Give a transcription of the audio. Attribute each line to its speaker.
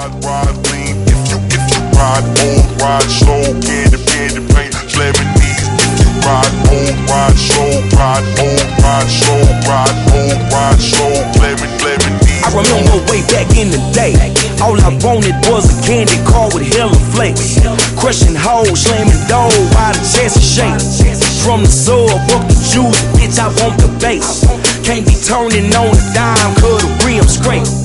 Speaker 1: Ride lean if you ride old, ride slow, candy paint, slamming knees. If you ride old, ride slow, ride old, ride slow, ride old, ride slow, slamming knees. I
Speaker 2: remember way back in the day, all I wanted was a candy car with hella flakes. Crushing hoes, slamming dough, while the chest is shake. From the sub up the juice, bitch, I want the bass. Can't be turning on a dime, cause the rim scrape.